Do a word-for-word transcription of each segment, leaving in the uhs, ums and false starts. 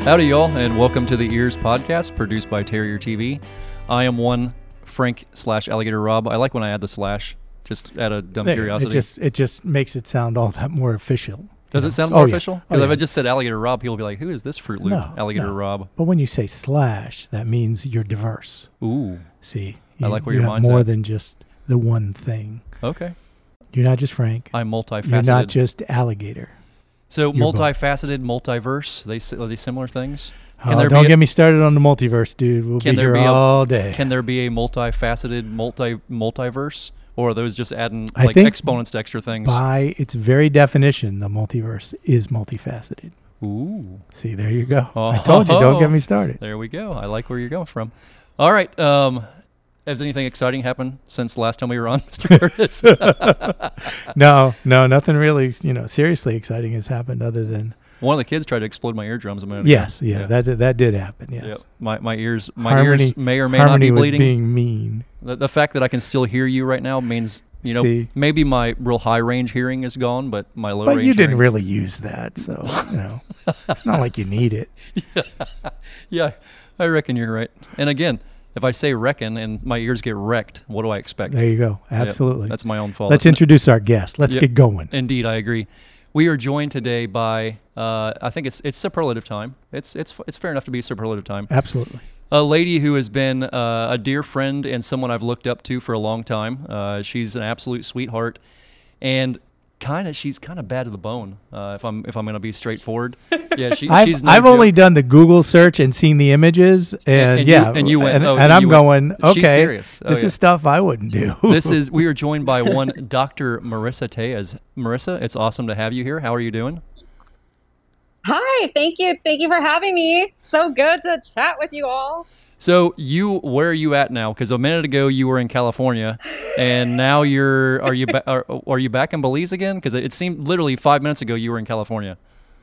Howdy, y'all, and welcome to the Ears Podcast, produced by Terrier T V. I am one Frank slash Alligator Rob. I like when I add the slash, just out of dumb There, curiosity. It just it just makes it sound all that more official. Does know? it sound Oh, more yeah. official? Oh, Because if yeah. I just said Alligator Rob, people will be like, who is this Fruit Loop No, Alligator no. Rob? But when you say slash, that means you're diverse. Ooh, See, I you, like where you your have mind's more at. than just the one thing. okay. You're not just Frank. I'm multifaceted. You're not just alligator. so you're both. multifaceted, multiverse, they si- are they similar things? Can Oh, there don't be a- get me started on the multiverse, dude. We'll Can be there here be a- all day. Can there be a multifaceted multi multiverse? Or are those just adding I like think exponents to extra things? By its very definition, the multiverse is multifaceted. Ooh. See, there you go. Oh. I told you, don't get me started. There we go. I like where you're going from. All right. Um, has anything exciting happened since the last time we were on, Mister Curtis? No, no, nothing really, you know, seriously exciting has happened other than One of the kids tried to explode my eardrums a minute yes, ago. yeah, that that did happen. Yes, Yep. My my ears my Harmony, ears may or may Harmony not be was bleeding. being mean. The, the fact that I can still hear you right now means you know See? maybe my real high range hearing is gone, but my low But range. you didn't hearing, really use that, so you know, it's not like you need it. Yeah, I reckon you're right. And again, if I say reckon and my ears get wrecked, what do I expect? There you go. Yep, Absolutely. that's my own fault. Let's isn't it? introduce our guest. Let's Yep. get going. Indeed, I agree. We are joined today by uh, I think it's it's superlative time. It's it's it's fair enough to be superlative time. Absolutely. A lady who has been uh, a dear friend and someone I've looked up to for a long time. Uh, she's an absolute sweetheart, and kind of she's kind of bad to the bone. Uh, if I'm if I'm going to be straightforward, yeah, she, I've, she's no I've joke. only done the Google search and seen the images, and, and you- yeah, and you went, and, oh, and and I'm you going, went, she's okay, serious. Oh, this yeah. is stuff I wouldn't do. This is we are joined by one Doctor Marissa Tejas. Marissa, it's awesome to have you here. How are you doing? Hi, thank you. Thank you for having me. So good to chat with you all. So you, where are you at now? Because a minute ago you were in California, and now you're, are you, ba- are, are you back in Belize again? Because it seemed literally five minutes ago you were in California.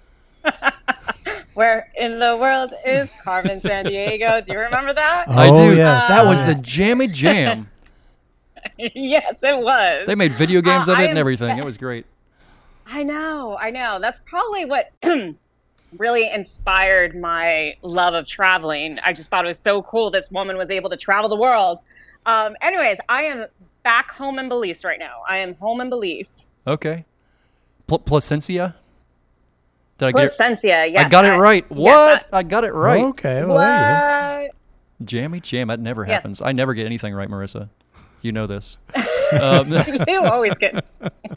Where in the world is Carmen San Diego? Do you remember that? Oh, I do. yes. That was Oh, the yeah. jammy jam. Yes, it was. They made video games Uh, of I it and am everything. ba- It was great. I know, I know. That's probably what really inspired my love of traveling. I just thought it was so cool this woman was able to travel the world. Um, anyways, I am back home in Belize right now. I am home in Belize. Okay. Pl- Placencia? Did I get? Placencia, yes. I got it right. yes, What? I got it right. Okay, well, there you go. What? Jammy jam. That never Yes. happens. I never get anything right, Marissa. You know this. um, You always get.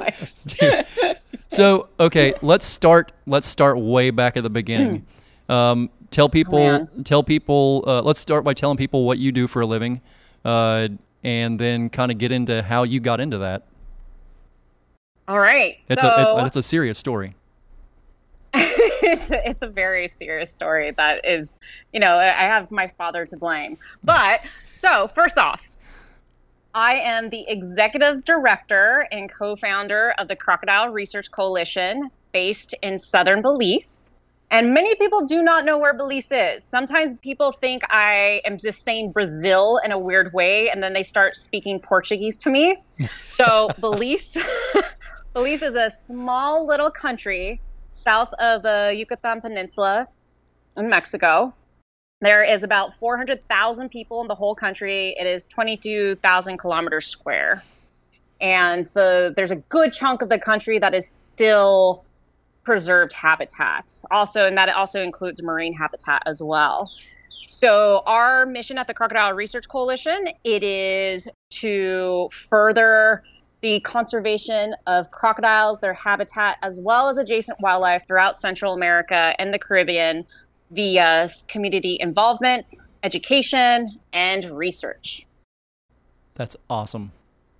So, okay, let's start. Let's start way back at the beginning. Um, tell people. man. tell people. Uh, let's start by telling people what you do for a living, uh, and then kind of get into how you got into that. All right. It's so a it's, it's a serious story. it's, a, it's a very serious story that is, you know, I have my father to blame. But so first off, I am the executive director and co-founder of the Crocodile Research Coalition based in southern Belize. And many people do not know where Belize is. Sometimes people think I am just saying Brazil in a weird way, and then they start speaking Portuguese to me. So Belize, Belize is a small little country south of the Yucatan Peninsula in Mexico. There is about four hundred thousand people in the whole country. It is twenty-two thousand kilometers square. And the there's a good chunk of the country that is still preserved habitat. Also, and that also includes marine habitat as well. So our mission at the Crocodile Research Coalition, it is to further the conservation of crocodiles, their habitat, as well as adjacent wildlife throughout Central America and the Caribbean via community involvement, education, and research. That's awesome.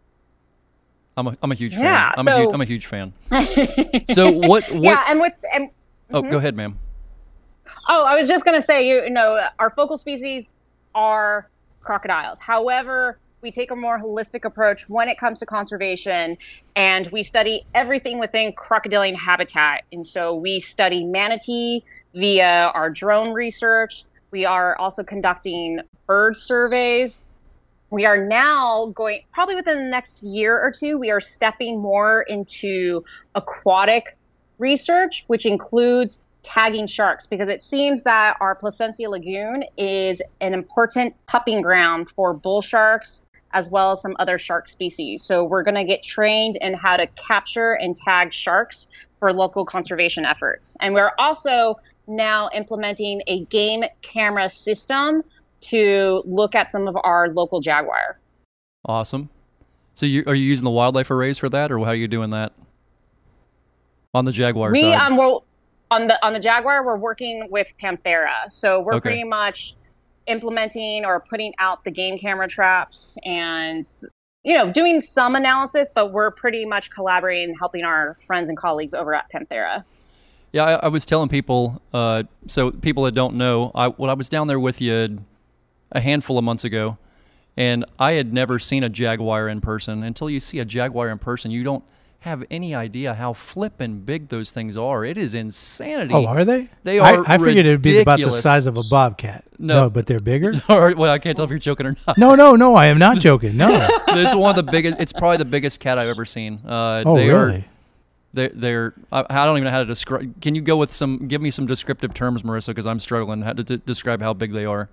I'm a I'm a huge Yeah, fan. I'm so- a huge, I'm a huge fan. So what what? Yeah, and with and Oh, go ahead, ma'am. Oh, I was just going to say, you know, our focal species are crocodiles. However, we take a more holistic approach when it comes to conservation, and we study everything within crocodilian habitat. And so we study manatee via our drone research. We are also conducting bird surveys. We are now going, probably within the next year or two, we are stepping more into aquatic research, which includes tagging sharks, because it seems that our Placencia Lagoon is an important pupping ground for bull sharks as well as some other shark species. So we're going to get trained in how to capture and tag sharks for local conservation efforts. And we're also now implementing a game camera system to look at some of our local jaguar. Awesome. So you, are you using the wildlife arrays for that, or how are you doing that on the jaguar we, side? Um, we're, on the on the jaguar, we're working with Panthera. So we're Okay. pretty much implementing or putting out the game camera traps and, you know, doing some analysis, but we're pretty much collaborating and helping our friends and colleagues over at Panthera. Yeah, I, I was telling people, uh, so people that don't know, I, when I was down there with you a handful of months ago, and I had never seen a jaguar in person. Until you see a jaguar in person, you don't have any idea how flippin' big those things are. It is insanity. Oh, are they? They are I, I figured it'd be about the ridiculous. size of a bobcat. No. No, but they're bigger? Or, well, I can't tell if you're joking or not. No, no, no, I am not joking. No. It's one of the biggest. It's probably the biggest cat I've ever seen. Uh, Oh, they really? Are, they're, they're. I, I don't even know how to describe. Can you go with some? Give me some descriptive terms, Marissa, because I'm struggling how to d- describe how big they are.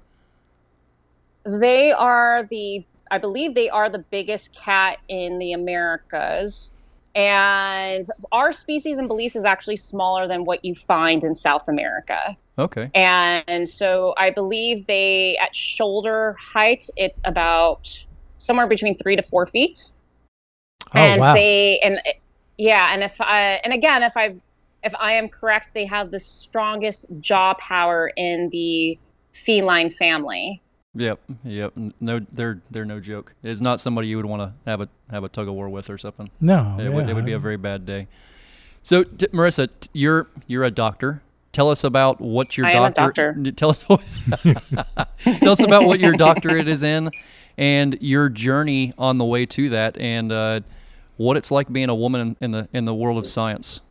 They are the, I believe they are the biggest cat in the Americas. And our species in Belize is actually smaller than what you find in South America. Okay. And so I believe they, at shoulder height, it's about somewhere between three to four feet. Oh, and wow. they, and yeah, and if I, and again, if I, if I am correct, they have the strongest jaw power in the feline family. Yep. Yep. N- No, they're they're no joke. It's not somebody you would want to have a have a tug of war with or something. No. It, yeah. would, it would be a very bad day. So, t- Marissa, t- you're you're a doctor. Tell us about what your I am a doctor. doctor. Tell us what, tell us about what your doctorate is in, and your journey on the way to that, and uh, what it's like being a woman in the in the world of science.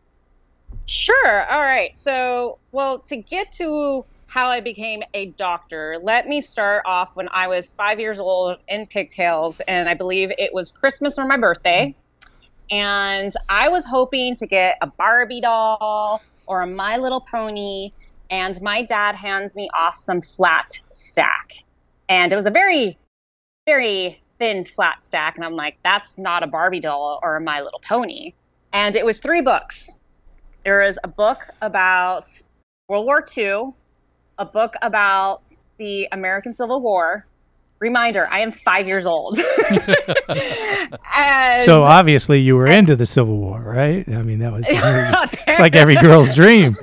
Sure. All right. So, well, to get to how I became a doctor, let me start off when I was five years old in pigtails, and I believe it was Christmas or my birthday. And I was hoping to get a Barbie doll or a My Little Pony, and my dad hands me off some flat stack. And it was a very, very thin flat stack, and I'm like, that's not a Barbie doll or a My Little Pony. And it was three books. There was a book about World War Two, a book about the American Civil War. Reminder, I am five years old. And So obviously you were into the Civil War, right? I mean, that was it's like every girl's dream.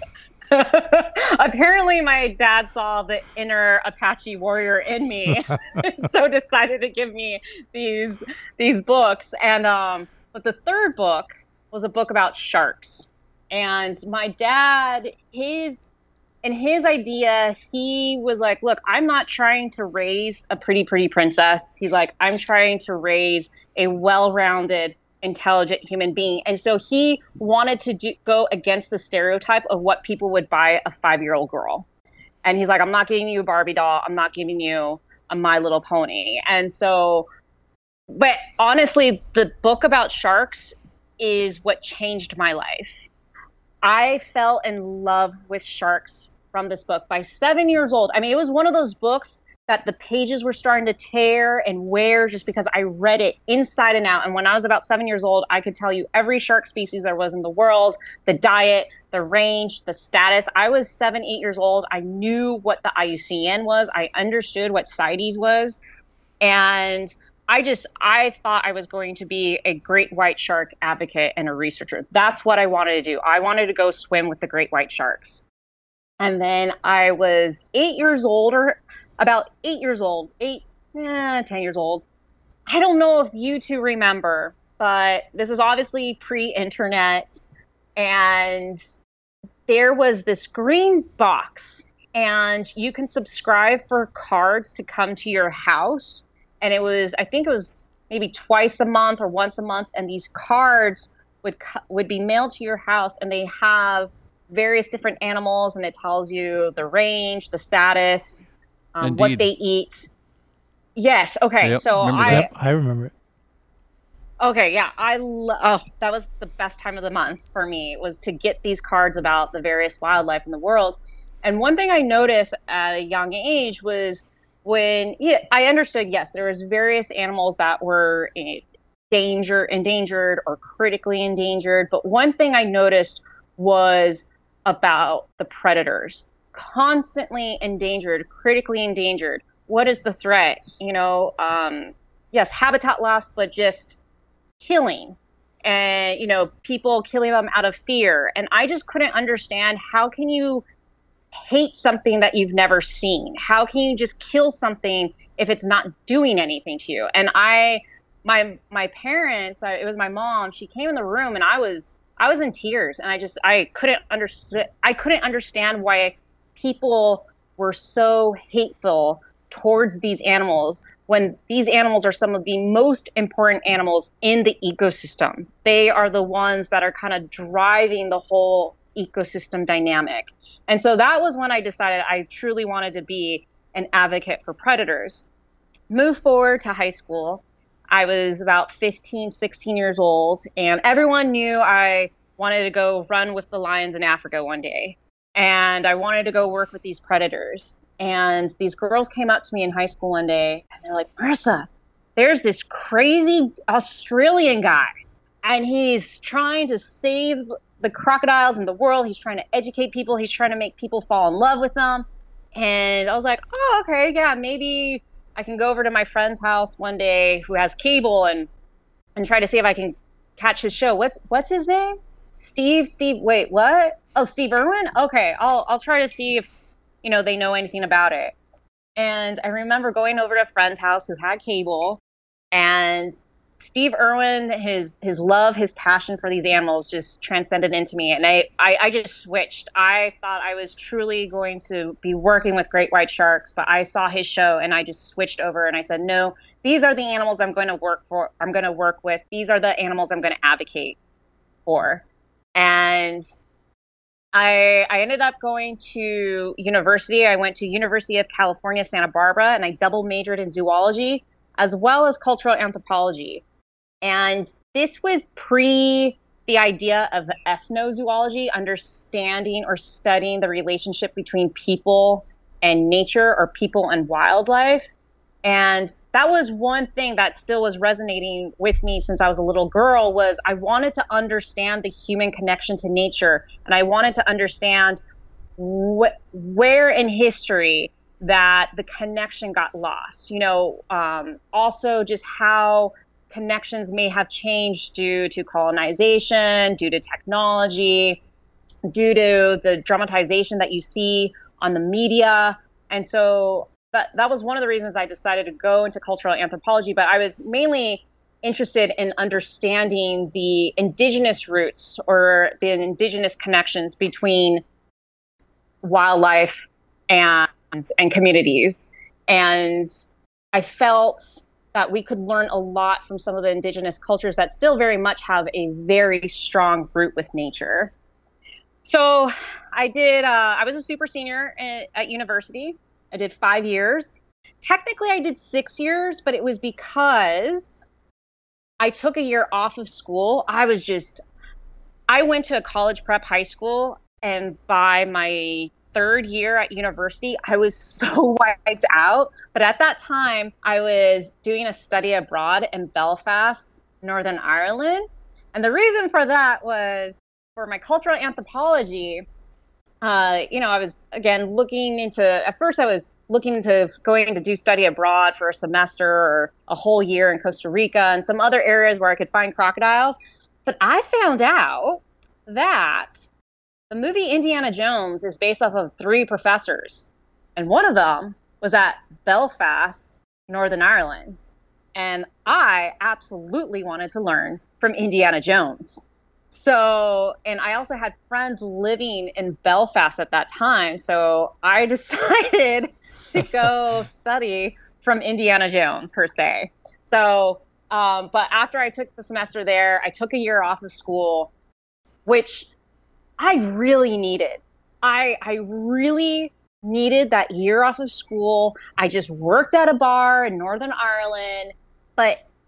apparently my dad saw the inner Apache warrior in me, so decided to give me these these books. And um, but the third book was a book about sharks. And my dad, his in his idea, he was like, look, I'm not trying to raise a pretty, pretty princess. He's like, I'm trying to raise a well-rounded, intelligent human being. And so he wanted to do, go against the stereotype of what people would buy a five-year-old girl. And he's like, I'm not giving you a Barbie doll. I'm not giving you a My Little Pony. And so, but honestly, the book about sharks is what changed my life. I fell in love with sharks from this book by seven years old. I mean, it was one of those books that the pages were starting to tear and wear just because I read it inside and out. And when I was about seven years old, I could tell you every shark species there was in the world, the diet, the range, the status. I was seven, eight years old. I knew what the I U C N was. I understood what CITES was. And I just, I thought I was going to be a great white shark advocate and a researcher. That's what I wanted to do. I wanted to go swim with the great white sharks. And then I was eight years old, or about eight years old, eight, eh, ten years old. I don't know if you two remember, but this is obviously pre-internet. And there was this green box, and you can subscribe for cards to come to your house. And it was, I think it was maybe twice a month or once a month. And these cards would would be mailed to your house, and they have various different animals, and it tells you the range, the status, um, what Indeed. they eat. Yes. Okay. Yep, So remember I, that. Yep, I remember it. Okay, yeah, I lo- oh, that was the best time of the month for me was to get these cards about the various wildlife in the world. And one thing I noticed at a young age was when yeah, I understood, yes, there was various animals that were in danger, endangered or critically endangered. But one thing I noticed was about the predators, constantly endangered, critically endangered. What is the threat? You know, um, yes, habitat loss, but just killing and you know people killing them out of fear, and I just couldn't understand how can you hate something that you've never seen, how can you just kill something if it's not doing anything to you. And I my my parents, it was my mom, she came in the room and i was i was in tears, and i just i couldn't understand i couldn't understand why people were so hateful towards these animals when these animals are some of the most important animals in the ecosystem. They are the ones that are kind of driving the whole ecosystem dynamic. And so that was when I decided I truly wanted to be an advocate for predators. Move forward to high school. I was about fifteen, sixteen years old, and everyone knew I wanted to go run with the lions in Africa one day. And I wanted to go work with these predators. And these girls came up to me in high school one day, and they're like, Marissa, there's this crazy Australian guy, and he's trying to save the crocodiles in the world. He's trying to educate people. He's trying to make people fall in love with them. And I was like, oh, okay, yeah, maybe I can go over to my friend's house one day who has cable and and try to see if I can catch his show. What's what's his name? Steve, Steve, wait, what? Oh, Steve Irwin? Okay, I'll I'll try to see if you know, they know anything about it. And I remember going over to a friend's house who had cable, and Steve Irwin, his his love, his passion for these animals just transcended into me. And I, I, I just switched. I thought I was truly going to be working with great white sharks, but I saw his show and I just switched over and I said, no, these are the animals I'm going to work for. I'm going to work with. These are the animals I'm going to advocate for. And I, I ended up going to university. I went to University of California, Santa Barbara, and I double majored in zoology as well as cultural anthropology. And this was pre the idea of ethnozoology, understanding or studying the relationship between people and nature or people and wildlife. And that was one thing that still was resonating with me since I was a little girl was I wanted to understand the human connection to nature. And I wanted to understand wh- where in history that the connection got lost. You know, um, also just how connections may have changed due to colonization, due to technology, due to the dramatization that you see on the media. And so But that was one of the reasons I decided to go into cultural anthropology. But I was mainly interested in understanding the indigenous roots or the indigenous connections between wildlife and and communities. And I felt that we could learn a lot from some of the indigenous cultures that still very much have a very strong root with nature. So I did, uh, I was a super senior at, at university. I did five years. Technically, I did six years, but it was because I took a year off of school. I was just, I went to a college prep high school, and by my third year at university, I was so wiped out. But at that time, I was doing a study abroad in Belfast, Northern Ireland. And the reason for that was for my cultural anthropology. Uh, you know, I was, again, looking into, at first I was looking into going to do study abroad for a semester or a whole year in Costa Rica and some other areas where I could find crocodiles. But I found out that the movie Indiana Jones is based off of three professors. And one of them was at Belfast, Northern Ireland. And I absolutely wanted to learn from Indiana Jones. So, and I also had friends living in Belfast at that time. So I decided to go study from Indiana Jones, per se. So, um, but after I took the semester there, I took a year off of school, which I really needed. I, I really needed that year off of school. I just worked at a bar in Northern Ireland, but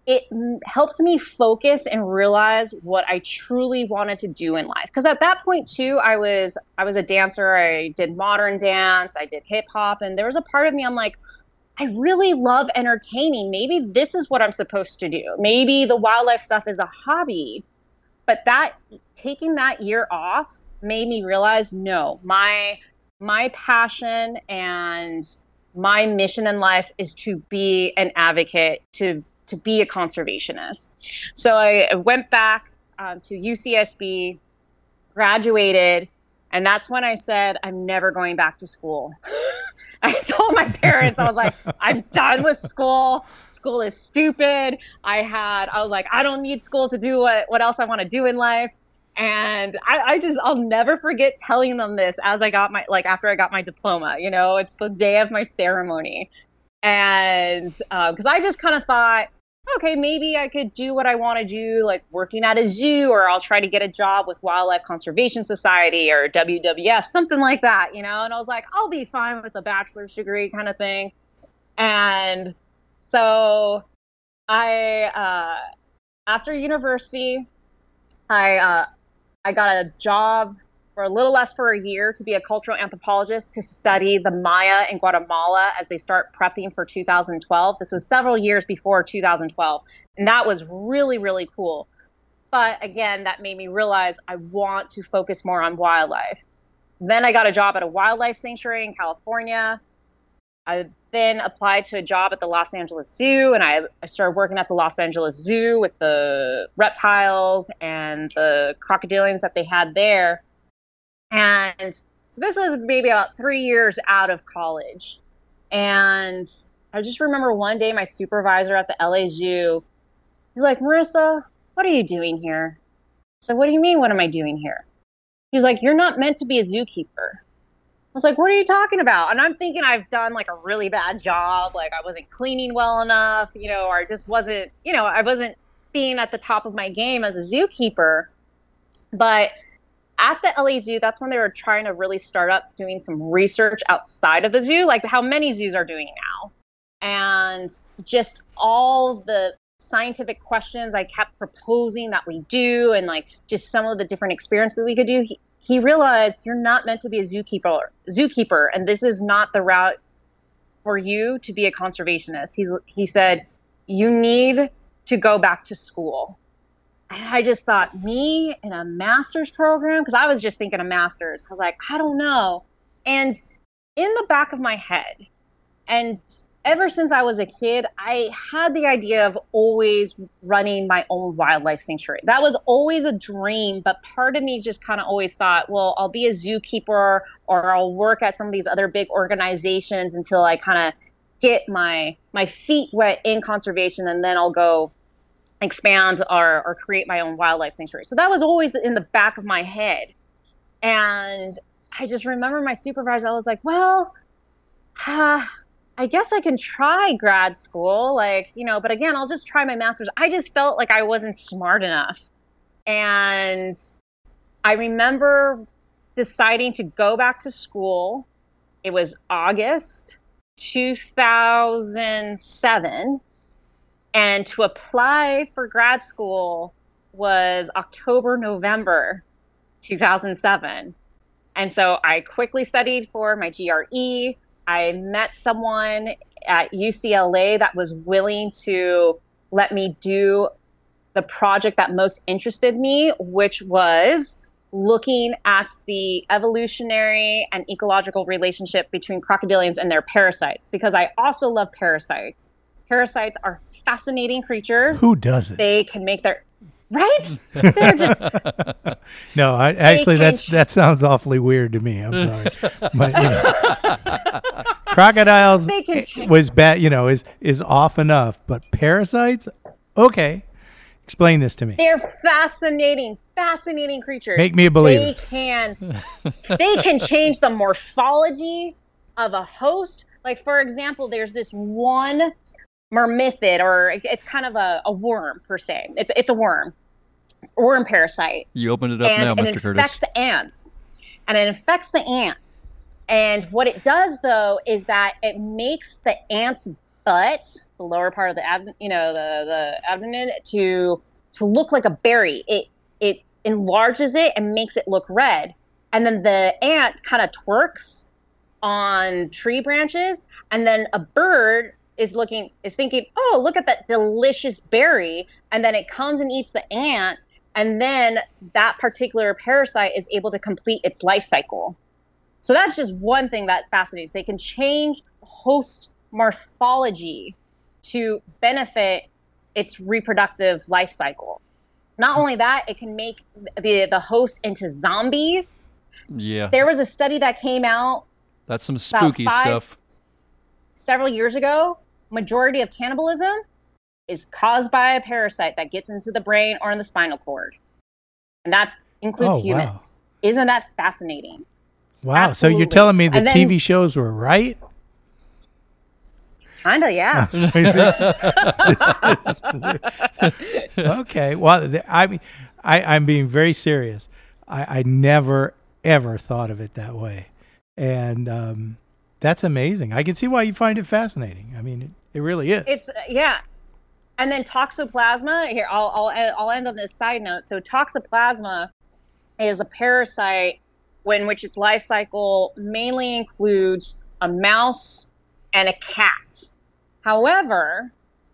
it helped me focus and realize what I truly wanted to do in life. Because at that point too, I was I was a dancer. I did modern dance. I did hip hop. And there was a part of me, I'm like, I really love entertaining. Maybe this is what I'm supposed to do. Maybe the wildlife stuff is a hobby. But that taking that year off made me realize, no, my my passion and my mission in life is to be an advocate, to to be a conservationist. So I went back um, to U C S B, graduated, and that's when I said, I'm never going back to school. I told my parents, I was like, I'm done with school. School is stupid. I had, I was like, I don't need school to do what, what else I want to do in life. And I, I just, I'll never forget telling them this as I got my, like after I got my diploma, you know, it's the day of my ceremony. And because uh, I just kind of thought, okay, maybe I could do what I want to do, like working at a zoo, or I'll try to get a job with Wildlife Conservation Society or W W F, something like that, you know? And I was like, I'll be fine with a bachelor's degree kind of thing. And so I, uh, after university, I, uh, I got a job for a little less for a year to be a cultural anthropologist to study the Maya in Guatemala as they start prepping for two thousand twelve. This was several years before two thousand twelve. And that was really, really cool. But again, that made me realize I want to focus more on wildlife. Then I got a job at a wildlife sanctuary in California. I then applied to a job at the Los Angeles Zoo, and I, I started working at the Los Angeles Zoo with the reptiles and the crocodilians that they had there. And so this was maybe about three years out of college. And I just remember one day my supervisor at the L A Zoo, he's like, Marissa, what are you doing here? I said, what do you mean, what am I doing here? He's like, you're not meant to be a zookeeper. I was like, what are you talking about? And I'm thinking I've done like a really bad job. Like I wasn't cleaning well enough, you know, or I just wasn't, you know, I wasn't being at the top of my game as a zookeeper. But at the L A Zoo, that's when they were trying to really start up doing some research outside of the zoo, like how many zoos are doing now. And just all the scientific questions I kept proposing that we do, and like just some of the different experiments that we could do. He, he realized you're not meant to be a zookeeper, zookeeper, and this is not the route for you to be a conservationist. He's, he said, you need to go back to school. And I just thought, me in a master's program? Because I was just thinking a master's. I was like, I don't know. And in the back of my head, and ever since I was a kid, I had the idea of always running my own wildlife sanctuary. That was always a dream, but part of me just kind of always thought, well, I'll be a zookeeper, or I'll work at some of these other big organizations until I kind of get my my feet wet in conservation, and then I'll go expand or, or create my own wildlife sanctuary. So that was always in the back of my head. And I just remember my supervisor, I was like, well, uh, I guess I can try grad school, like, you know, but again, I'll just try my master's. I just felt like I wasn't smart enough. And I remember deciding to go back to school. It was August two thousand seven. And to apply for grad school was October, November two thousand seven. And so I quickly studied for my G R E. I met someone at U C L A that was willing to let me do the project that most interested me, which was looking at the evolutionary and ecological relationship between crocodilians and their parasites, because I also love parasites. Parasites are fascinating creatures. Who doesn't? They can make their right. They're just no. I actually that's that sounds awfully weird to me. I'm sorry, but you know, crocodiles was bad. You know, is is off enough, but parasites, okay. Explain this to me. They're fascinating, fascinating creatures. Make me a believer. They can, they can change the morphology of a host. Like for example, there's this one myrmidid, or it's kind of a, a worm per se. It's it's a worm, worm parasite. You opened it up and now, it Mister Curtis. It infects the ants, and it infects the ants. And what it does though is that it makes the ants butt, the lower part of the abdomen, you know, the, the abdomen to to look like a berry. It it enlarges it and makes it look red. And then the ant kind of twerks on tree branches, and then a bird is looking is thinking, oh, look at that delicious berry, and then it comes and eats the ant, and then that particular parasite is able to complete its life cycle. So that's just one thing that fascinates. They can change host morphology to benefit its reproductive life cycle. Not only that, it can make the the host into zombies. Yeah. There was a study that came out. That's some spooky five, stuff. Several years ago, majority of cannibalism is caused by a parasite that gets into the brain or in the spinal cord. And that includes Oh, humans. wow. Isn't that fascinating? Wow. Absolutely. So you're telling me the And then- T V shows were right? Kinda, yeah. Okay. Well, th- I mean, I, I'm being very serious. I, I never, ever thought of it that way. And um, that's amazing. I can see why you find it fascinating. I mean, it, it really is. It's yeah, and then toxoplasma. Here, I'll I'll I'll end on this side note. So toxoplasma is a parasite in which its life cycle mainly includes a mouse and a cat. However,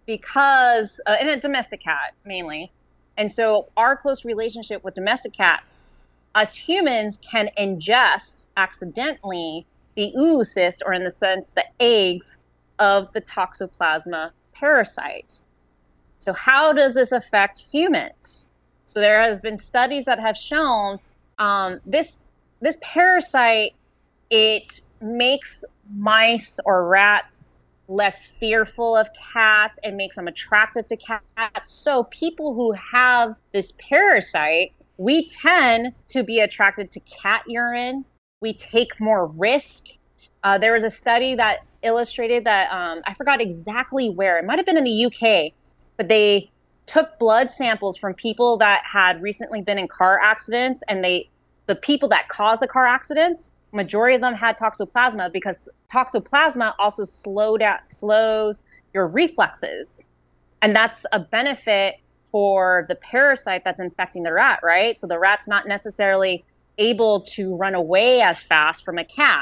because uh, and a domestic cat mainly, and so our close relationship with domestic cats, us humans can ingest accidentally the oocyst, or in the sense the eggs of the toxoplasma parasite. So how does this affect humans? So there has been studies that have shown um, this this parasite, it makes mice or rats less fearful of cats and makes them attracted to cats. So people who have this parasite, we tend to be attracted to cat urine. We take more risk. Uh, there was a study that illustrated that, um, I forgot exactly where, it might have been in the U K, but they took blood samples from people that had recently been in car accidents, and they, the people that caused the car accidents, majority of them had toxoplasma, because toxoplasma also slow down, slows your reflexes. And that's a benefit for the parasite that's infecting the rat, right? So the rat's not necessarily able to run away as fast from a cat.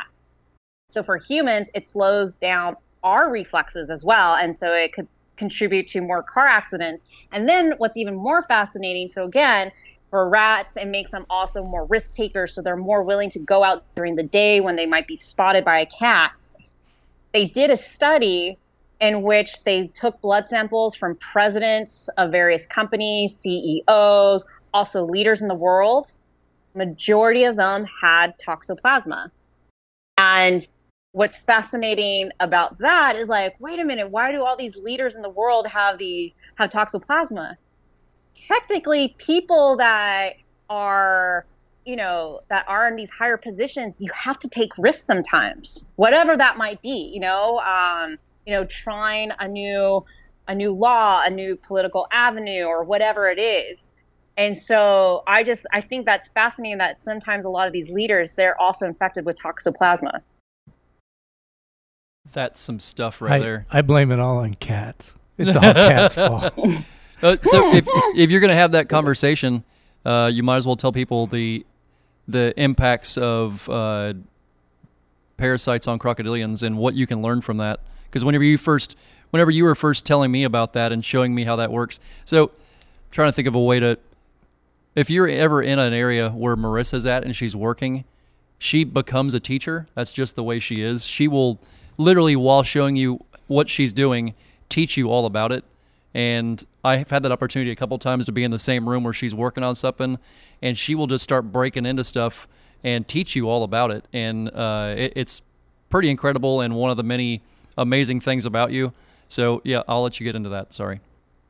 So for humans, it slows down our reflexes as well. And so it could contribute to more car accidents. And then what's even more fascinating, so again, for rats, it makes them also more risk takers. So they're more willing to go out during the day when they might be spotted by a cat. They did a study in which they took blood samples from presidents of various companies, C E Os, also leaders in the world. Majority of them had toxoplasma. And what's fascinating about that is like, wait a minute, why do all these leaders in the world have the have toxoplasma? Technically, people that are, you know, that are in these higher positions, you have to take risks sometimes, whatever that might be, you know, um, you know, trying a new, a new law, a new political avenue, or whatever it is. And so I just, I think that's fascinating that sometimes a lot of these leaders, they're also infected with toxoplasma. That's some stuff right I, there. I blame it all on cats. It's all cats' fault. Uh, so if if you're going to have that conversation, uh, you might as well tell people the the impacts of uh, parasites on crocodilians and what you can learn from that. Because whenever you first, whenever you were first telling me about that and showing me how that works, so I'm trying to think of a way to. If you're ever in an area where Marissa's at and she's working, she becomes a teacher. That's just the way she is. She will literally, while showing you what she's doing, teach you all about it. And I've had that opportunity a couple times to be in the same room where she's working on something, and she will just start breaking into stuff and teach you all about it. And uh, it, it's pretty incredible and one of the many amazing things about you. So, yeah, I'll let you get into that. Sorry.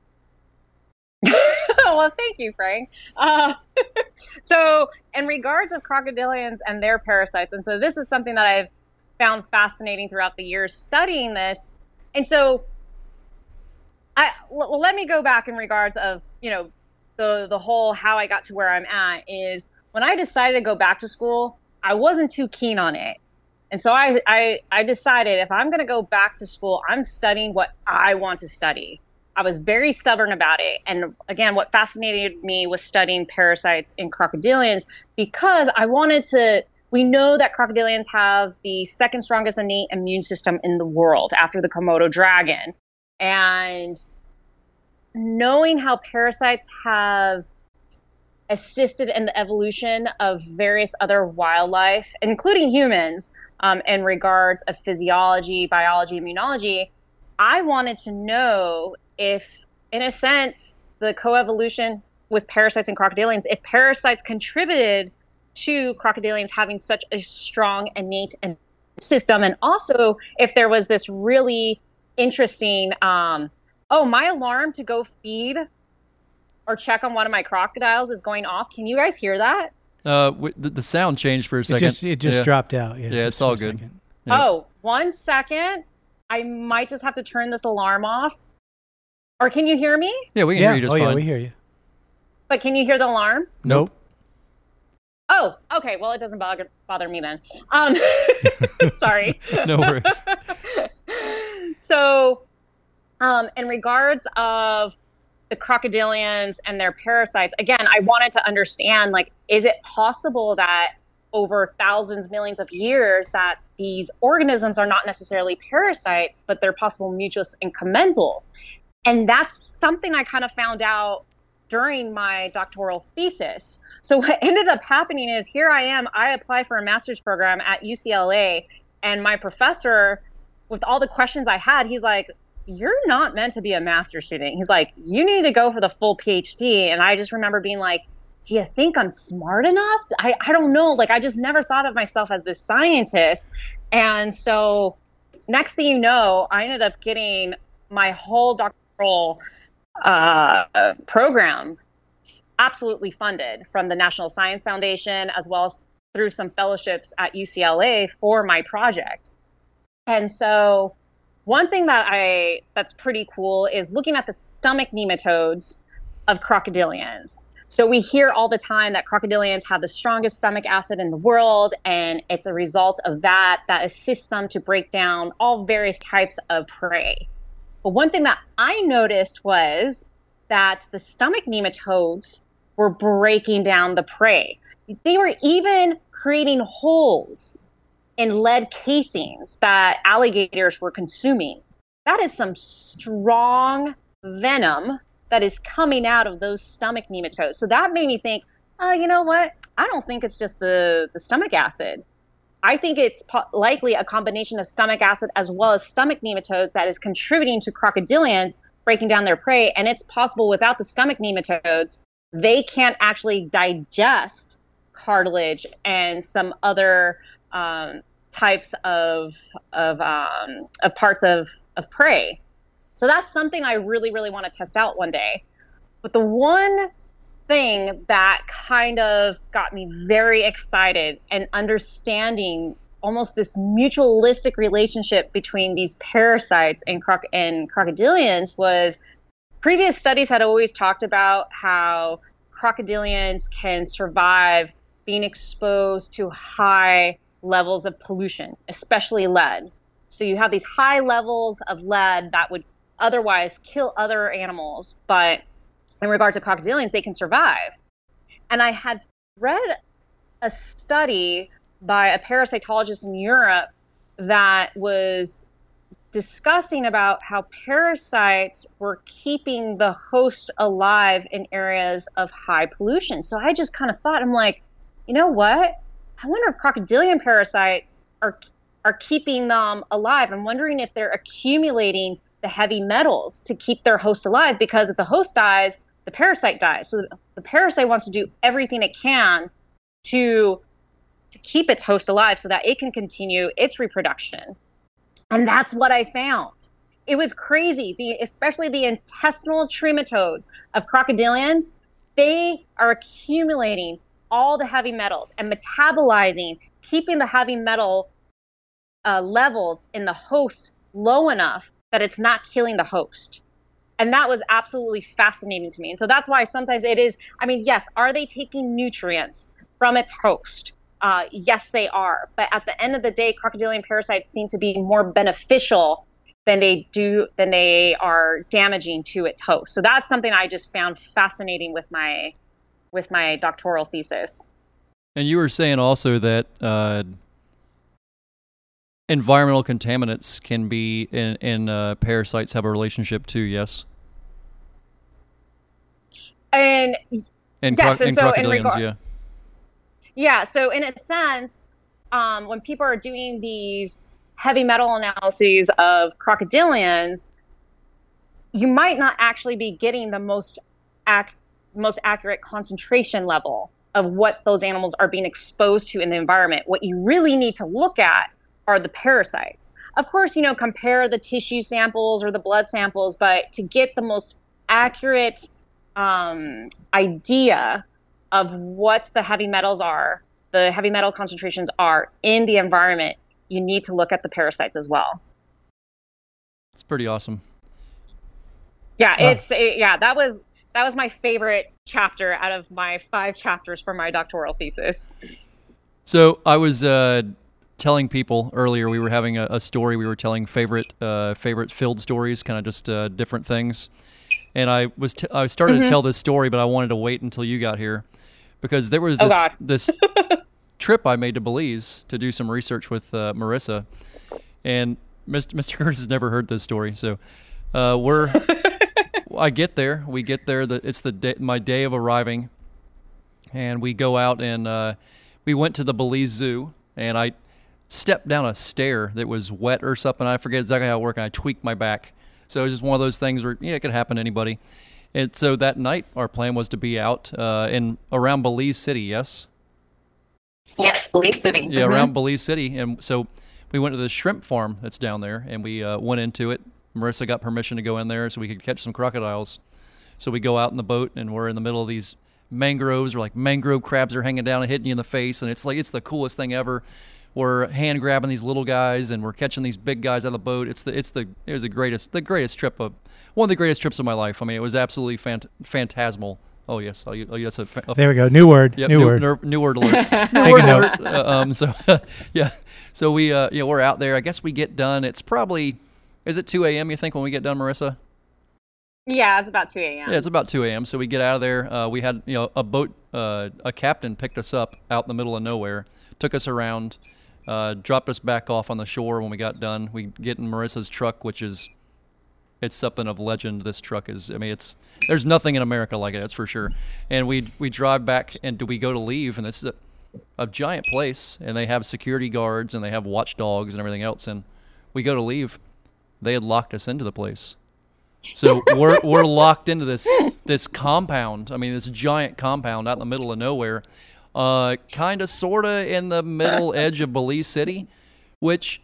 Well, thank you, Frank. Uh, so in regards of crocodilians and their parasites, and so this is something that I've found fascinating throughout the years studying this. And so I, well, let me go back in regards of, you know, the, the whole how I got to where I'm at is when I decided to go back to school, I wasn't too keen on it. And so I, I, I decided if I'm going to go back to school, I'm studying what I want to study. I was very stubborn about it. And again, what fascinated me was studying parasites in crocodilians, because I wanted to, we know that crocodilians have the second strongest innate immune system in the world after the Komodo dragon. And knowing how parasites have assisted in the evolution of various other wildlife, including humans, um, in regards of physiology, biology, immunology, I wanted to know if, in a sense, the coevolution with parasites and crocodilians, if parasites contributed to crocodilians having such a strong innate immune system, and also if there was this really interesting, um, oh, my alarm to go feed or check on one of my crocodiles is going off. Can you guys hear that? Uh, w- the, the sound changed for a second. It just, it just yeah. dropped out. Yeah, yeah it's all good. Yeah. Oh, one second. I might just have to turn this alarm off. Or can you hear me? Yeah, we can yeah. hear you just oh, fine. yeah, we hear you. But can you hear the alarm? Nope. Oh, okay. Well, it doesn't bother bother me then. Um, sorry. No worries. So, um, in regards of the crocodilians and their parasites, again, I wanted to understand, like, is it possible that over thousands, millions of years that these organisms are not necessarily parasites, but they're possible mutualists and commensals? And that's something I kind of found out during my doctoral thesis. So what ended up happening is, here I am, I apply for a master's program at U C L A, and my professor, with all the questions I had, he's like, you're not meant to be a master's student. He's like, you need to go for the full PhD. And I just remember being like, do you think I'm smart enough? I, I don't know. Like, I just never thought of myself as this scientist. And so next thing you know, I ended up getting my whole doctoral uh, program absolutely funded from the National Science Foundation, as well as through some fellowships at U C L A for my project. And so one thing that I that's pretty cool is looking at the stomach nematodes of crocodilians. So we hear all the time that crocodilians have the strongest stomach acid in the world, and it's a result of that that assists them to break down all various types of prey. But one thing that I noticed was that the stomach nematodes were breaking down the prey. They were even creating holes in lead casings that alligators were consuming. That is some strong venom that is coming out of those stomach nematodes. So that made me think, oh, you know what? I don't think it's just the, the stomach acid. I think it's po- likely a combination of stomach acid as well as stomach nematodes that is contributing to crocodilians breaking down their prey. And it's possible without the stomach nematodes, they can't actually digest cartilage and some other um, types of of, um, of parts of, of prey. So that's something I really, really want to test out one day. But the one thing that kind of got me very excited and understanding almost this mutualistic relationship between these parasites and, croc- and crocodilians was previous studies had always talked about how crocodilians can survive being exposed to high levels of pollution, especially lead. So you have these high levels of lead that would otherwise kill other animals, but in regard to crocodilians, they can survive. And I had read a study by a parasitologist in Europe that was discussing about how parasites were keeping the host alive in areas of high pollution. So I just kind of thought, I'm like, you know what? I wonder if crocodilian parasites are are keeping them alive. I'm wondering if they're accumulating the heavy metals to keep their host alive, because if the host dies, the parasite dies. So the parasite wants to do everything it can to, to keep its host alive so that it can continue its reproduction. And that's what I found. It was crazy, the, especially the intestinal trematodes of crocodilians. They are accumulating all the heavy metals and metabolizing, keeping the heavy metal uh, levels in the host low enough that it's not killing the host. And that was absolutely fascinating to me. And so that's why sometimes it is, I mean, yes, are they taking nutrients from its host? Uh, yes, they are. But at the end of the day, crocodilian parasites seem to be more beneficial than they do than they are damaging to its host. So that's something I just found fascinating with my with my doctoral thesis. And you were saying also that uh, environmental contaminants can be in, in uh, parasites have a relationship too. Yes. And and, yes, cro- and and so crocodilians, in regard, yeah. Yeah. So in a sense, um, when people are doing these heavy metal analyses of crocodilians, you might not actually be getting the most ac- most accurate concentration level of what those animals are being exposed to in the environment. What you really need to look at are the parasites. Of course, you know, compare the tissue samples or the blood samples, but to get the most accurate um, idea of what the heavy metals are, the heavy metal concentrations are in the environment, you need to look at the parasites as well. It's pretty awesome. Yeah, it's it, yeah, that was that was my favorite chapter out of my five chapters for my doctoral thesis. So I was uh, telling people earlier, we were having a, a story, we were telling favorite uh, favorite field stories, kind of just uh, different things. And I was t- I started mm-hmm. to tell this story, but I wanted to wait until you got here because there was this oh this trip I made to Belize to do some research with uh, Marissa, and Mister Mister Curtis has never heard this story, so uh, we're I get there, we get there, the, it's the day, my day of arriving, and we go out and uh, we went to the Belize Zoo, and I stepped down a stair that was wet or something. I forget exactly how it worked, and I tweaked my back. So it was just one of those things where, yeah, it could happen to anybody. And so that night, our plan was to be out uh, in around Belize City, yes? Yes, Belize City. Yeah, mm-hmm. around Belize City. And so we went to the shrimp farm that's down there, and we uh, went into it. Marissa got permission to go in there so we could catch some crocodiles. So we go out in the boat, and we're in the middle of these mangroves, or like mangrove crabs are hanging down and hitting you in the face, and it's like it's the coolest thing ever. We're hand grabbing these little guys, and we're catching these big guys out of the boat. It's the it's the it was the greatest the greatest trip of one of the greatest trips of my life. I mean, it was absolutely phant- phantasmal. Oh yes, oh, oh yes. A, a, there we go. New word. Yep, new, new word. New, new word alert. New word alert. Uh, um. So yeah. So we uh yeah we're out there. I guess we get done. It's probably is it two a.m. you think when we get done, Marissa? Yeah, it's about two a.m. Yeah, it's about two a.m. So we get out of there. Uh, we had you know a boat. Uh, a captain picked us up out in the middle of nowhere, took us around. Uh, dropped us back off on the shore when we got done. We get in Marissa's truck, which is, it's something of legend. This truck is, I mean, it's, there's nothing in America like it, that's for sure. And we we drive back, and do we go to leave, and this is a, a giant place, and they have security guards, and they have watchdogs and everything else, and we go to leave. They had locked us into the place. So we're we're locked into this this compound. I mean, this giant compound out in the middle of nowhere. Uh, kind of, sort of in the middle edge of Belize City, which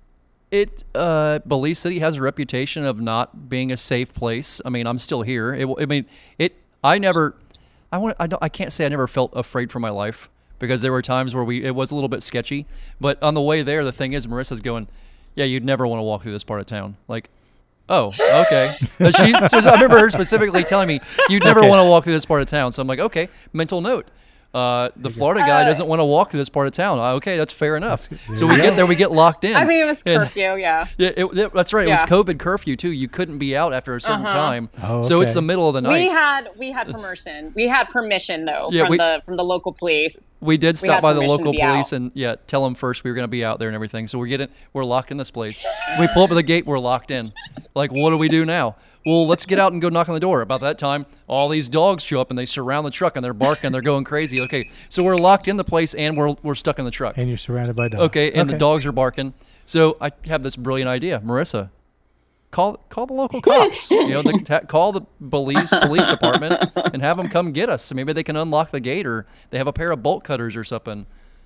it uh, Belize City has a reputation of not being a safe place. I mean, I'm still here. It, I mean, it. I never. I want. I don't. I can't say I never felt afraid for my life because there were times where we. It was a little bit sketchy, but on the way there, the thing is, Marissa's going, "Yeah, you'd never want to walk through this part of town." Like, oh, okay. But she. So I remember her specifically telling me, "You'd never Okay. want to walk through this part of town." So I'm like, okay, mental note. Uh, the Florida guy Uh, doesn't want to walk through this part of town. Uh, Okay, that's fair enough. That's- So there we you get go. there, we get locked in. I mean, it was And- curfew, yeah. Yeah, it, it- that's right. It Yeah. was COVID curfew too. You couldn't be out after a certain Uh-huh. time. Oh, So it's okay. the middle of the night. We had we had permission. We had permission though Yeah, from we- the from the local police. We did We stop had by the permission to local be police out. and yeah, tell them first we were going to be out there and everything. So we're getting, we're locked in this place. We pull up at the gate, we're locked in. Like, what do we do now? Well, let's get out and go knock on the door. About that time, all these dogs show up and they surround the truck and they're barking, they're going crazy. Okay, so we're locked in the place and we're we're stuck in the truck. And you're surrounded by dogs. Okay, and the dogs are barking. So I have this brilliant idea, Marissa. Call call the local cops. You know, the, ta- call the Belize police department and have them come get us. Maybe they can unlock the gate, or they have a pair of bolt cutters or something.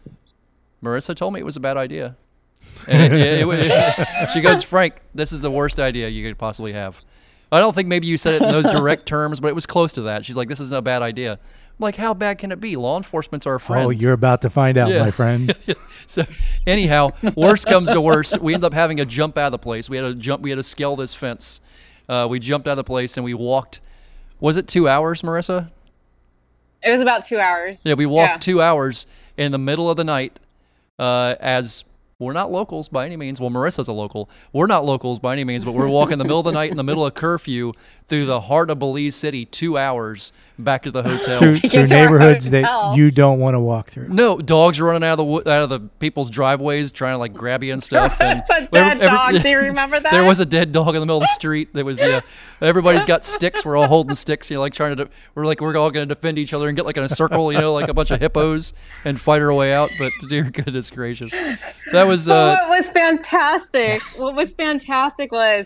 Marissa told me it was a bad idea. And it, it, it, it, she goes, Frank, this is the worst idea you could possibly have. I don't think maybe you said it in those direct terms, but it was close to that. She's like, this isn't a bad idea. I'm like, how bad can it be? Law enforcement's our friend. Oh, you're about to find out, Yeah. my friend. So anyhow, worst comes to worst, we end up having to jump out of the place. We had to jump. We had to scale this fence. Uh, we jumped out of the place and we walked. Was it two hours, Marissa? It was about two hours. Yeah, we walked yeah. two hours in the middle of the night uh, as we're not locals by any means. Well, Marissa's a local. We're not locals by any means, but we're walking in the middle of the night in the middle of curfew through the heart of Belize City, two hours back to the hotel. Through, through neighborhoods that you don't want to walk through. No, dogs are running out of the out of the people's driveways trying to like grab you and stuff. And a dead every, dog. Do you remember that? There was a dead dog in the middle of the street. There was yeah. Everybody's got sticks. We're all holding sticks. You know, like trying to. We're like we're all going to defend each other and get like in a circle. You know, like a bunch of hippos and fight our way out. But dear goodness gracious, that was. Uh, what was fantastic? What was fantastic was,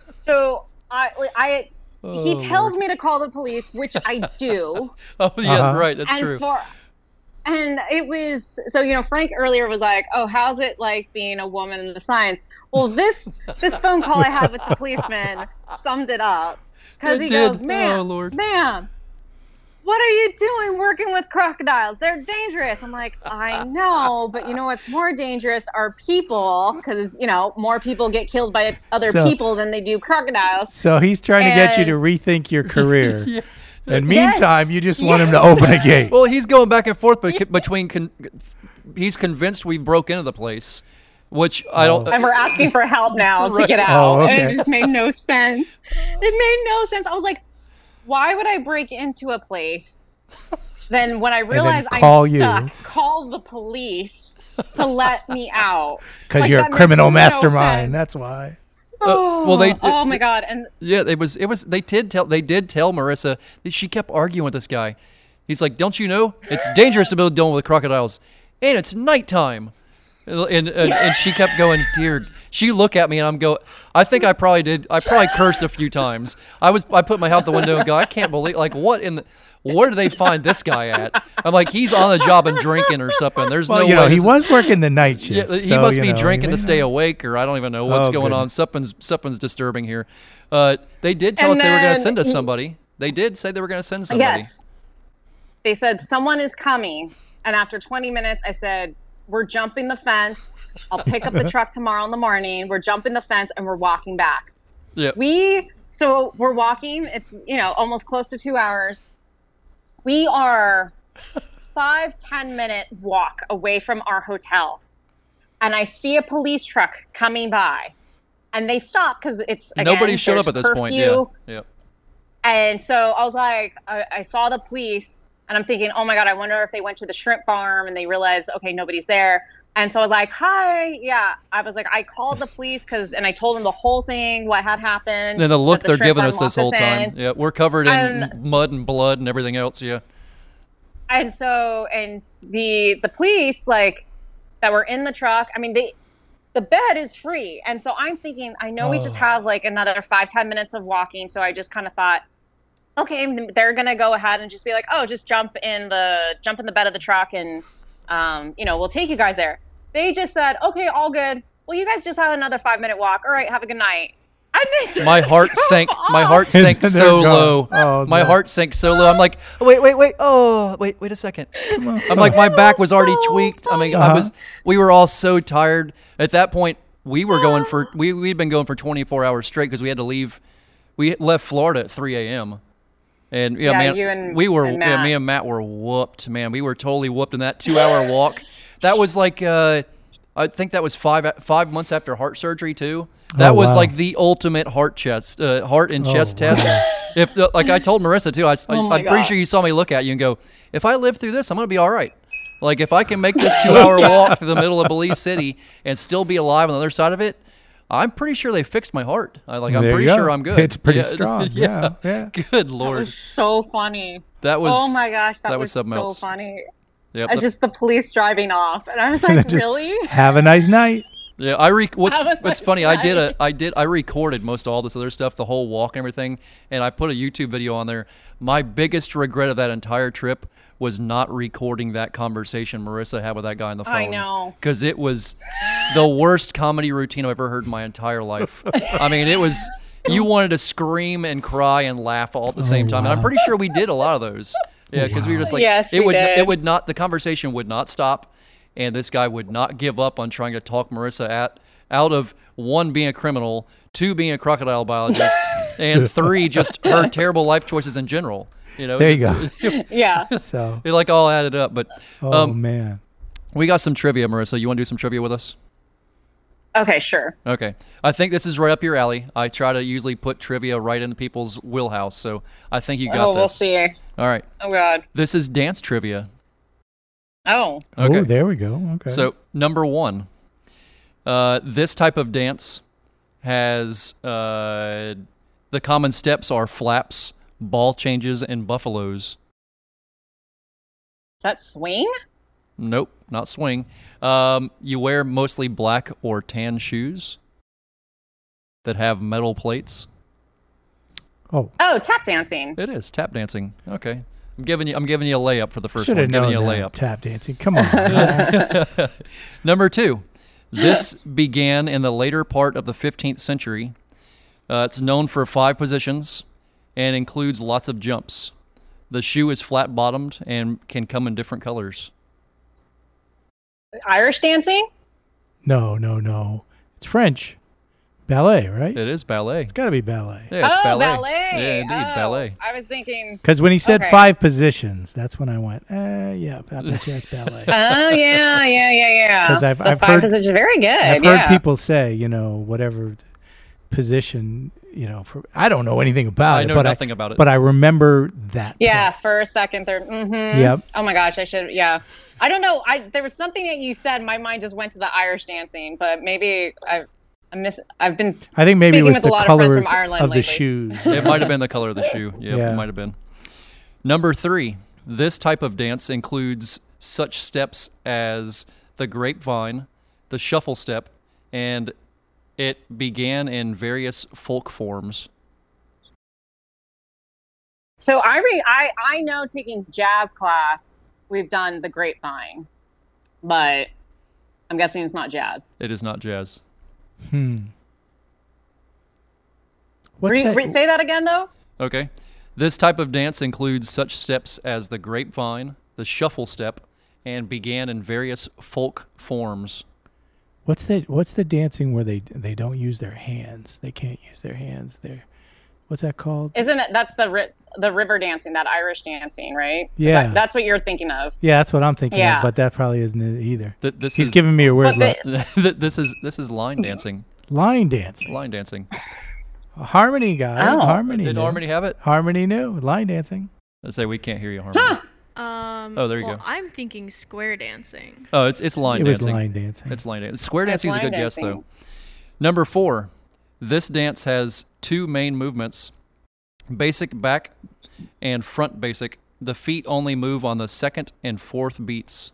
so I I. Oh, he tells Lord. me to call the police, which I do. oh yeah, uh-huh. right. That's and true. For, and it was so you know Frank earlier was like, "Oh, how's it like being a woman in the science?" Well, this this phone call I had with the policeman summed it up because he did. goes, "Ma'am, oh, Lord. ma'am, what are you doing working with crocodiles? They're dangerous." I'm like, I know, but you know what's more dangerous are people because, you know, more people get killed by other so, people than they do crocodiles. So he's trying and, to get you to rethink your career. yeah. And meantime, yes. you just want yes. him to open a gate. Well, he's going back and forth between, con- he's convinced we broke into the place, which I don't. Oh. And we're asking for help now right. to get out. Oh, okay. And it just made no sense. It made no sense. I was like, why would I break into a place? Then when I realize I'm stuck, you. call the police to let me out. Because like, you're a criminal mastermind. No That's why. Oh, uh, well, they. Oh my God! And yeah, it was. It was. They did tell. They did tell Marissa that she kept arguing with this guy. He's like, "Don't you know it's dangerous to be dealing with crocodiles, and it's nighttime." And, and, and, and she kept going, dear. She looked at me and I'm go. I think I probably did. I probably cursed a few times. I was. I put my head out the window and go, I can't believe. Like what in the. Where do they find this guy at? I'm like, he's on the job and drinking or something. There's well, no you way. know, he was working the night shift. Yeah, he so, must you be know, drinking to stay know. awake, or I don't even know what's oh, going goodness. on. Something's something's disturbing here. Uh, they did tell and us they were going to then, send us somebody. They did say they were going to send somebody. Yes. They said someone is coming, and after twenty minutes, I said, "We're jumping the fence. I'll pick up the truck tomorrow in the morning. We're jumping the fence, and we're walking back." Yeah. We so we're walking. It's you know almost close to two hours. We are five, ten minute walk away from our hotel. And I see a police truck coming by. And they stop because it's, again, nobody showed up at this curfew. point. Yeah. yeah. And so I was like, I, I saw the police. And I'm thinking, oh my God, I wonder if they went to the shrimp farm and they realized, okay, nobody's there. And so I was like, hi. Yeah. I was like, I called the police because, and I told them the whole thing, what had happened. And the look the they're giving us this whole us time. in. Yeah. We're covered in and, mud and blood and everything else. Yeah. And so, and the, the police, like, that were in the truck, I mean, they, the bed is free. And so I'm thinking, I know oh. we just have like another five, ten minutes of walking. So I just kind of thought, okay, they're going to go ahead and just be like, oh, just jump in the, jump in the bed of the truck and, um, you know, we'll take you guys there. They just said, okay, all good. Well, you guys just have another five minute walk. All right. Have a good night. My heart sank. Off. My heart sank so low. Oh, my no. heart sank so low. I'm like, oh, wait, wait, wait. Oh, wait, wait a second. I'm like, my back was already so tweaked. I mean, uh-huh. I was. We were all so tired at that point. We were going for. We we'd been going for twenty-four hours straight because we had to leave. We left Florida at three a.m. And yeah, yeah man, you and, we were. and yeah, me and Matt were whooped. Man, we were totally whooped in that two-hour walk. That was like. Uh, I think that was five five months after heart surgery too. That oh, was wow. like the ultimate heart chest, uh, heart and chest oh, test. Wow. If like I told Marissa too, I, oh I, I'm God. pretty sure you saw me look at you and go, if I live through this, I'm gonna be all right. Like if I can make this two-hour walk through the middle of Belize City and still be alive on the other side of it, I'm pretty sure they fixed my heart. I like. I'm there pretty sure I'm good. It's pretty yeah, strong. yeah. yeah, yeah. Good Lord. That was so funny. That was. Oh my gosh, that, that was, was something so else. funny. Yep, and the, just the police driving off, and I was like, really? Have a nice night. Yeah, I re- what's Have a what's nice funny. night. I did a I did I recorded most of all this other stuff, the whole walk and everything, and I put a YouTube video on there. My biggest regret of that entire trip was not recording that conversation Marissa had with that guy on the phone. I know. Because it was the worst comedy routine I've ever heard in my entire life. I mean, it was you wanted to scream and cry and laugh all at the oh, same time, wow. and I'm pretty sure we did a lot of those. Yeah, because wow. we were just like, yes, it we would did. it would not the conversation would not stop, and this guy would not give up on trying to talk Marissa at out of one being a criminal, two being a crocodile biologist, and three just her terrible life choices in general. You know, there you go. Yeah. So it like all added up. But oh um, man, we got some trivia, Marissa. You want to do some trivia with us? Okay, sure. Okay. I think this is right up your alley. I try to usually put trivia right into people's wheelhouse, so I think you got oh, this. Oh, we'll see. All right. Oh, God. This is dance trivia. Oh. Okay. Oh, there we go. Okay. So, number one, uh, this type of dance has, uh, the common steps are flaps, ball changes, and buffaloes. Is that swing? Nope, not swing. Um, you wear mostly black or tan shoes that have metal plates. Oh. Oh, tap dancing. It is tap dancing. Okay, I'm giving you. I'm giving you a layup for the first Should one. have known giving you a that. layup. Tap dancing. Come on. Number two. This began in the later part of the fifteenth century. Uh, it's known for five positions and includes lots of jumps. The shoe is flat-bottomed and can come in different colors. Irish dancing? No, no, no. It's French. Ballet, right? It is ballet. It's got to be ballet. Yeah, it's oh, ballet. ballet. Yeah, indeed, oh, ballet. I was thinking. Because when he said okay. five positions, that's when I went, eh, yeah, I bet you that's ballet. Oh, yeah, yeah, yeah, yeah. Because I've, the I've five heard, positions, very good. I've yeah. heard people say, you know, whatever position, you know, for I don't know anything about I it. know but nothing I, about it. But I remember that. Yeah, part. first, second, third. Mm-hmm. Yep. Oh my gosh, I should. Yeah, I don't know. I there was something that you said. My mind just went to the Irish dancing, but maybe I, I miss. I've been. I think maybe it was with the a lot colors of, friends from of Ireland the lately. shoes. It might have been the color of the shoe. Yep, Yeah. It might have been. Number three. This type of dance includes such steps as the grapevine, the shuffle step, and it began in various folk forms. So I re- I I know taking jazz class, we've done the grapevine, but I'm guessing it's not jazz. It is not jazz. Hmm. What's Re- that? re- say that again, though. Okay. This type of dance includes such steps as the grapevine, the shuffle step, and began in various folk forms. What's that? What's the dancing where they they don't use their hands? They can't use their hands. They're, what's that called? Isn't it? That's the ri- the river dancing, that Irish dancing, right? Yeah. That, that's what you're thinking of. Yeah, that's what I'm thinking Yeah. of, but that probably isn't it either. Th- this He's is, giving me a weird But look. the- this is this is line dancing. Line dancing. Line dancing. Harmony got it. Oh. Harmony Did knew. Harmony have it? Harmony knew. Line dancing. Let's say we can't hear you, Harmony. Huh. Um, Oh, there you well, go. I'm thinking square dancing. Oh, it's it's line it was dancing. line dancing. It's line dancing. Square That's dancing is a line good guess, dancing. though. Number four. This dance has two main movements: basic back and front basic. The feet only move on the second and fourth beats.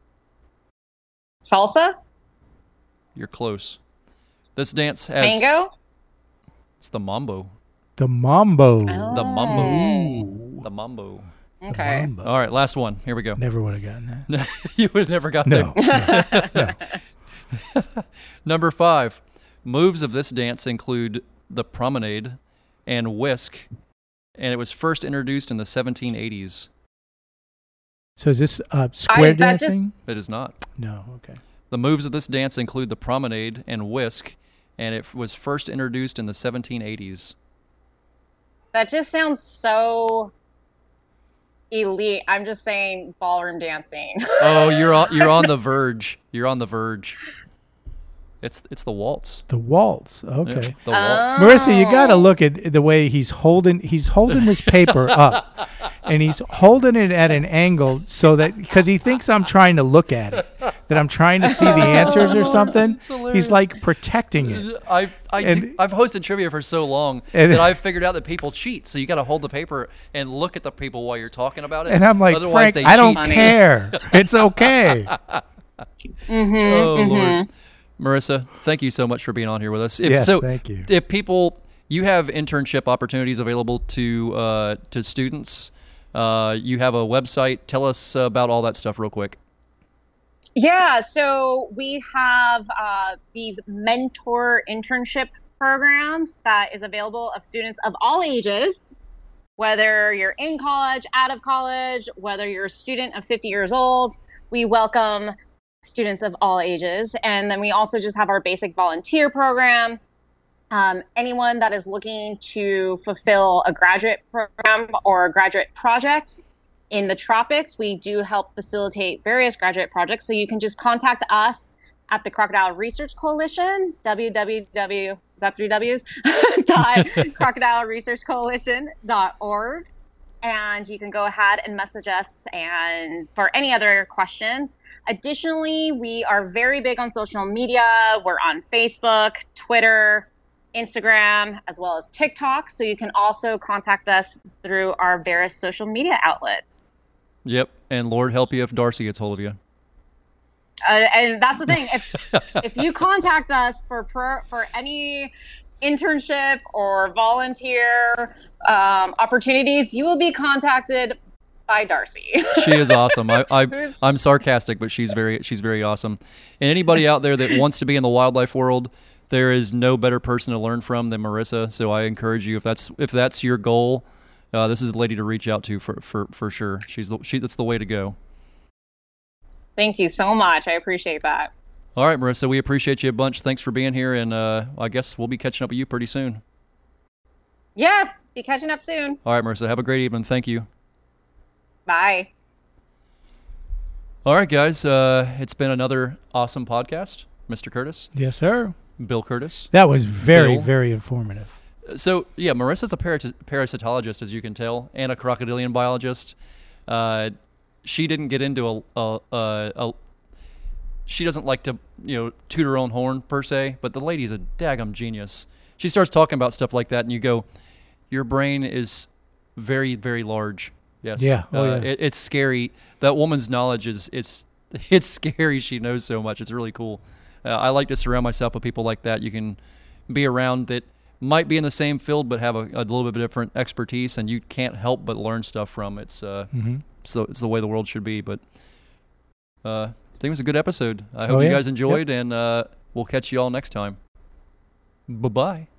Salsa? You're close. This dance has Tango? it's the mambo. the mambo. Oh. The mambo. Ooh. The mambo. The Okay. mambo. All right, last one. Here we go. Never would have gotten that. You would have never got No. there. no, no. Number five. Moves of this dance include the promenade and whisk, and it was first introduced in the seventeen eighties. So is this uh, square I- that dancing? just- It is not. No. Okay. The moves of this dance include the promenade and whisk, and it was first introduced in the seventeen eighties. That just sounds so elite. I'm just saying ballroom dancing. Oh, you're on, you're on the verge. You're on the verge. It's it's the waltz. The waltz. Yeah, Okay. the waltz. Oh. Marissa, you got to look at the way he's holding. He's holding this paper up, and he's holding it at an angle so that because he thinks I'm trying to look at it, that I'm trying to see the answers or something. It's hilarious. He's like protecting it. I've I And- do, I've hosted trivia for so long And- that I've figured out that people cheat. So you got to hold the paper and look at the people while you're talking about it. And I'm like, Otherwise Frank, they I don't cheat. Funny. care. It's okay. Mm-hmm, Oh mm-hmm. Lord, Marissa, thank you so much for being on here with us. If, Yes, so, thank you. If people, you have internship opportunities available to uh, to students. Uh, you have a website. Tell us about all that stuff real quick. Yeah, so we have uh, these mentor internship programs that is available of students of all ages, whether you're in college, out of college, whether you're a student of fifty years old. We welcome students of all ages. And then we also just have our basic volunteer program. Um, anyone that is looking to fulfill a graduate program or a graduate project in the tropics, we do help facilitate various graduate projects. So you can just contact us at the Crocodile Research Coalition, w w w dot crocodile research coalition dot org. And you can go ahead and message us and for any other questions. Additionally, we are very big on social media. We're on Facebook, Twitter, Instagram, as well as TikTok. So you can also contact us through our various social media outlets. Yep. And Lord help you if Darcy gets hold of you. Uh, and that's the thing. If if you contact us for for, for any internship or volunteer um, opportunities, you will be contacted by Darcy. She is awesome. I, I I'm sarcastic, but she's very she's very awesome. And anybody out there that wants to be in the wildlife world, there is no better person to learn from than Marissa. So I encourage you, if that's if that's your goal, uh, this is the lady to reach out to for for, for sure. She's the, she that's the way to go. Thank you so much. I appreciate that. All right, Marissa, we appreciate you a bunch. Thanks for being here, and uh, I guess we'll be catching up with you pretty soon. Yeah, be catching up soon. All right, Marissa, have a great evening. Thank you. Bye. All right, guys, uh, it's been another awesome podcast. Mister Curtis. Yes, sir. Bill Curtis. That was very, Bill. very informative. So, yeah, Marissa's a paras- parasitologist, as you can tell, and a crocodilian biologist. Uh, she didn't get into a, a, a, a she doesn't like to, you know, toot her own horn per se, but the lady's a daggum genius. She starts talking about stuff like that, and you go, your brain is very, very large. Yes. Yeah. Oh, uh, yeah. It, it's scary. That woman's knowledge is, it's, it's scary. She knows so much. It's really cool. Uh, I like to surround myself with people like that. You can be around that might be in the same field, but have a, a little bit different expertise, and you can't help but learn stuff from. It's, uh, Mm-hmm. so it's the way the world should be. But uh, I think it was a good episode. I hope Oh, you yeah. guys enjoyed, and uh, we'll catch you all next time. Bye-bye.